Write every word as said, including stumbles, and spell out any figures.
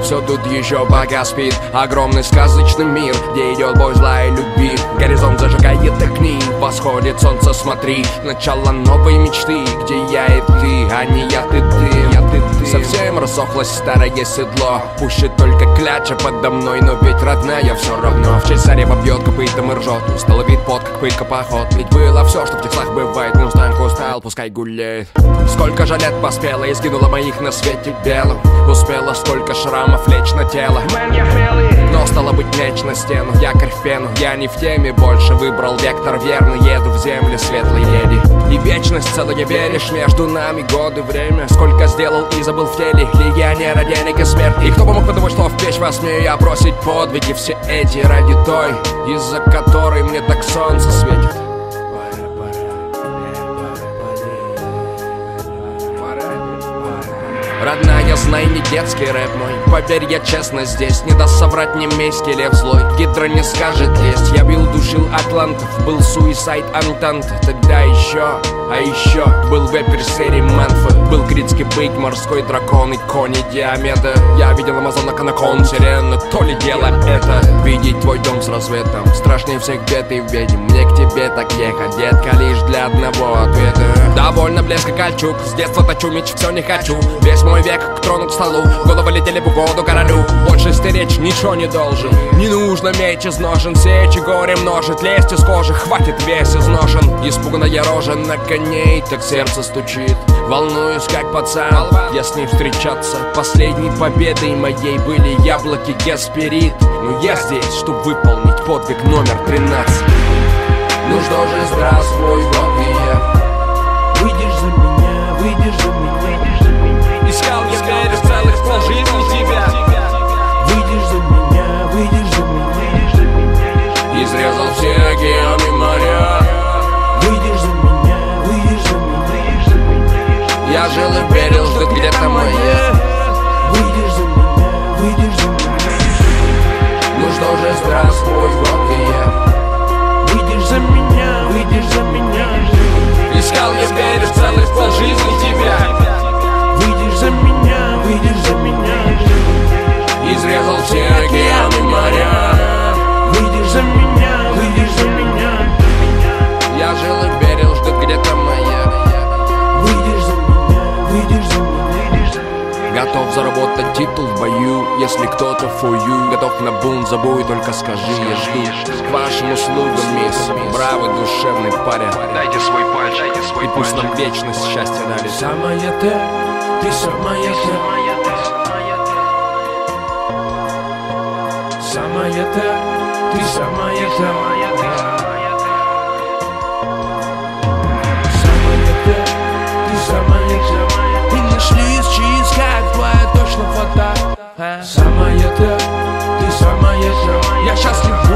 Все тут еще пока спит огромный сказочный мир, где идет бой зла и любви. Горизонт зажигает огни, восходит солнце, смотри. Начало новой мечты, где я и ты, а не я, ты, ты, я, ты, ты. Совсем рассохлось старое седло, пуще только кляча подо мной, но ведь родная все равно. В честь царева бьет копытом и ржет, устало вид пот, как пытка поход. Ведь было все, что в текстах бывает, мустанг устал, пускай гуляет. Сколько же лет поспела и сгинула моих на свете белом. Успела столько шрамов лечь на тело, но стало быть меч на стену, якорь в пену. Я не в теме больше, выбрал вектор верный, еду в земли светлой леди. И вечность целая, веришь, между нами годы, время. Сколько сделал и забыл в теле, легионера, денег и смерти. И кто бы мог подумать, что в печь вас смею я бросить подвиги все эти ради той, из-за которой мне так солнце светит. Родная, знай, не детский рэп мой. Поверь, я честно здесь, не даст соврать немейский лев злой. Гидра не скажет лезть, я бил, душил атлантов. Был суисайд антант, тогда еще, а еще был вепер серии Мэнфа. Был критский бык, морской дракон и кони Диомеда. Я видел амазонок, анакон, сирена. То ли дело это видеть твой дом с рассветом. Страшнее всех бед и ведьм, мне к тебе так ехать, детка, лишь для одного ответа. Довольно блеска кольчуг, с детства точу меч, все не хочу. Весь мой век к трону, к столу, головы летели в угоду королю. Больше стеречь ничего не должен, не нужно меч из ножен. Сечь и горе множит, лезть из кожи, хватит весь изношен. Испуганная рожа на коней, так сердце стучит. Волнуюсь, как пацан, я с ней встречаться. Последней победой моей были яблоки Гесперид. Но я здесь, чтобы выполнить подвиг номер тринадцать. Ну что же, здравствуй, вот и я. Выйдешь за меня, выйдешь за меня. Искал я верю целых полжизни тебя. Выйдешь за меня, выйдешь за меня. Изрезал все океаны моря. Выйдешь за меня, выйдешь за меня. Я жил и верил, ждет где-то моя. Выйдешь за меня, выйдешь за меня. Ну что же, здравствуй, вот и я. Выйдешь за меня, выйдешь за меня. Искал я верю целых полжизни тебя. Выйдешь за меня, выйдешь за меня. Изрезал все океаны моря. Выйдешь за меня, выйдешь за меня. Я жил и верил, ждет где-то моя. Выйдешь за меня, выйдешь за меня. Готов заработать титул в бою, если кто-то for you. Готов на бунт, забой, только скажи, я жду. К вашим услугам, мисс, бравый душевный парень. Дайте свой панч, дайте свой И пусть панч. нам вечность счастья дали. Самая ты, ты самая ты. Самая ты, ты самая ты. Самая ты, ты самая ты. И нашли из чиз, как твоя точно вода. Самая ты, ты самая ты. Я счастлив.